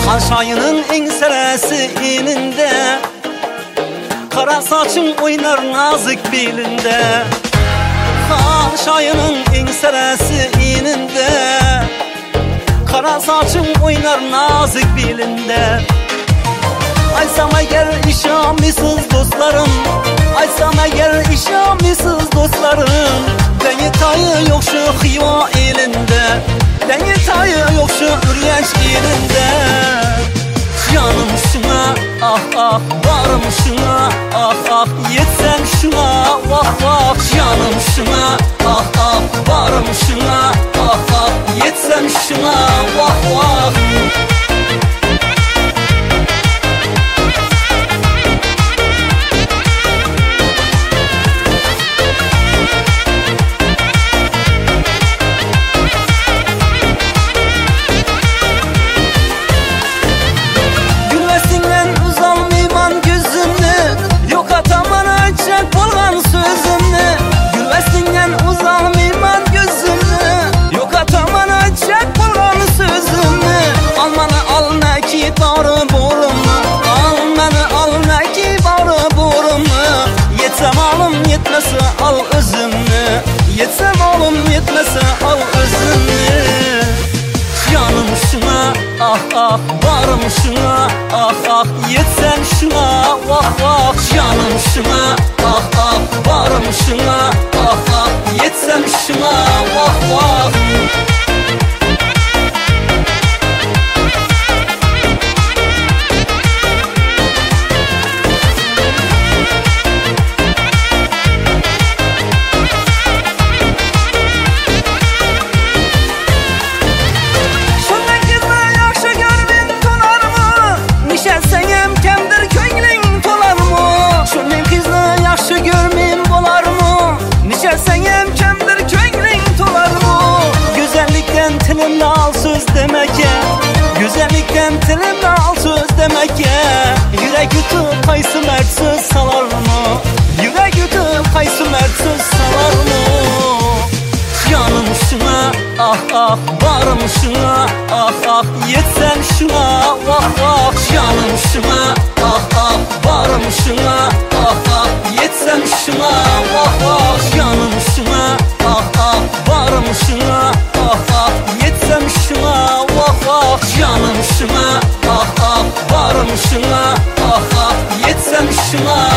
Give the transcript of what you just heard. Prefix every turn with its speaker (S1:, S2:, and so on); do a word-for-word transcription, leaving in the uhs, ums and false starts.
S1: Şayının enseresi ininde, kara saçın oynar nazik belinde. Şayının enseresi ininde, kara saçın oynar nazik belinde. Aysam eğer işamisiz dostlarım, aysam eğer işamisiz dostlarım, beni tayı yok şu Xiva elinde, beni tayı yok şu Ürgenç elinde. Canım şuna ah ah, varım şuna ah ah, yetsem şuna vah vah. Canım şuna ah ah, varım şuna ah ah, yetsem şuna vah vah. Yetmese al özümü, yetsem oğlum yetmese al özümü. Canım şuna ah ah, varım şuna ah ah, yetsem şuna vah vah. Canım şuna ah ah, varım şuna ah ah, yetsem şuna vah vah. Tilimle al söz demek ya, güzellikten tilimle al söz demek ya. Yürek yutup kaysı mert söz salar mı? Yürek yutup kaysı mert söz salar mı? Canım şuna ah ah, varım şuna ah ah, yetsem şuna vah vah. Canım şuna ah ah, varım şuna ah ah, yetsem şuna vah vah. Canım şuna ah ah, varım şuna ah ah, yetsem şuna vah vah. Canım şuna ah ah, varım şuna ah ah, yetsem şuna